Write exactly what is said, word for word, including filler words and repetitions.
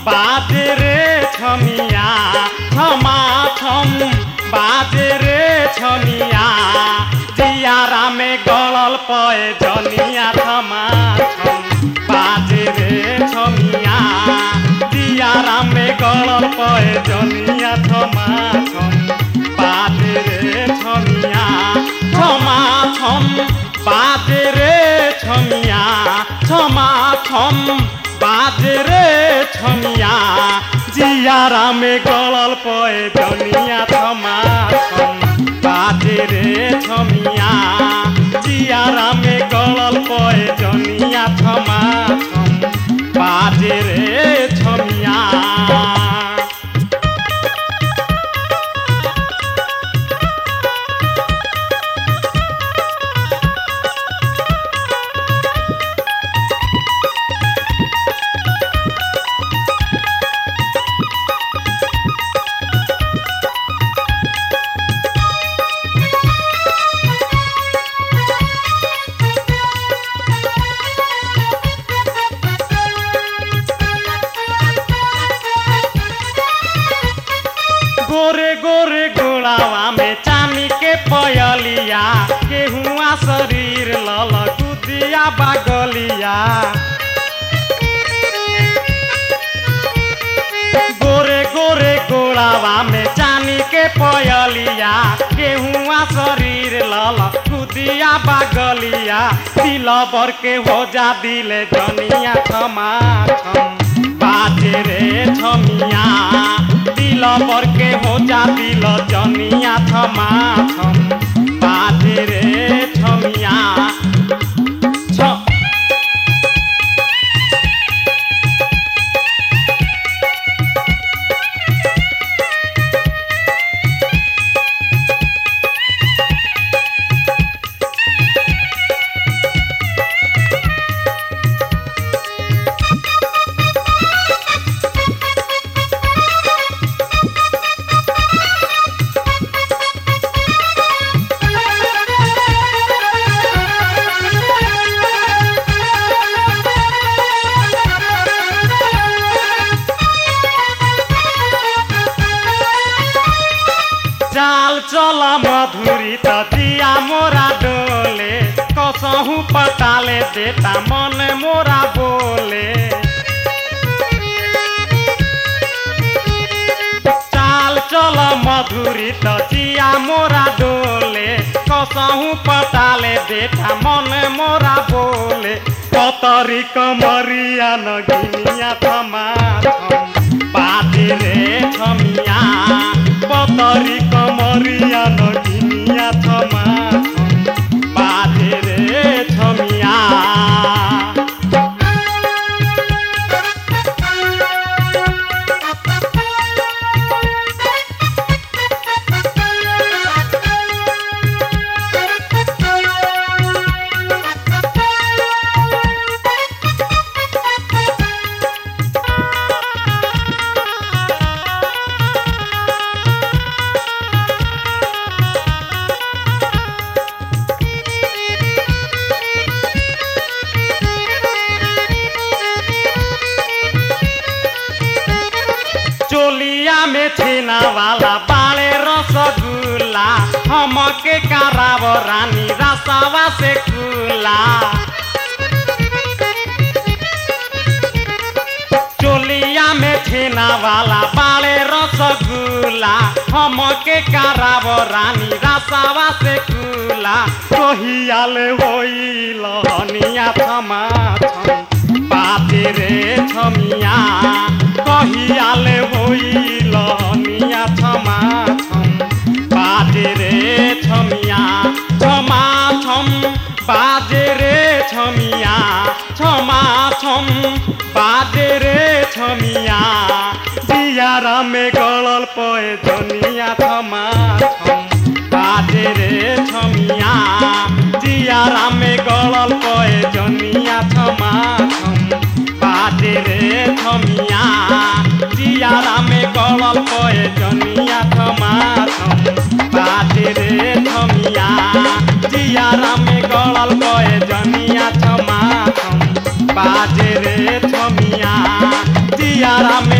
बाजे रे छमिया छमा छम बाजे रे छमिया जियारा में गलल पए जनिया छमा छम बाजे रे छमिया जियारा में गलल पए जनिया छमा छम बाजे रे छमिया छमा छम बाजे रे छमिया छमा छम बाजे रे छमिया जियारा में गलल पए जनिया छमा छम बाजे रे छमिया जियारा में गलल पए जनिया छमा छम बाजे रे छमिया गोरे गोरे गोड़ावा में चानी के पयलिया केहुआ शरीर लल कुदिया बागलिया गोरे गोरे गोड़ावा में चानी के पयलिया केहुआ शरीर लल कुदिया बागलिया दिल बर के हो जा दिले जनिया छमा छम बाजे रे छमिया दिल बर के हो जा दिल जनिया छमा छम बाजे रे छमिया छ चाल चल मधुरी त दिया मोरा डोले कसहु पटाले देता मन मोरा बोले चाल चल मधुरी त दिया मोरा डोले कसहु पटाले देता मन मोरा बोले कतरी कमरिया नगिनिया छमा छम बाजे रे छमिया कतरी कमरिया नगिनिया छमा छम बाजे रे छमिया चोलिया में छेना वाला बाले रसगुल्ला हमके कराव रानी रसावा से कुला चोलिया में छेना वाला बाले रसगुल्ला हमके कराव रानी रसावा से कुला कहियाले होई लहनिया छमा छम बाजे रे छमिया कहियाले होई लहनिया छमा छम बाजे रे छमिया छमा छम बाजे रे छमिया छमा छम बाजे रे छमिया जियारा में गलल पए जनिया छमा छम बाजे रे छमिया जियारा में गलल पए जनिया छमा छम बाजे रे छमिया जियारा में गलल पए जनिया छमा छम बाजे रे छमिया जियारा में गलल पए जनिया छमा छम बाजे रे छमिया जियारा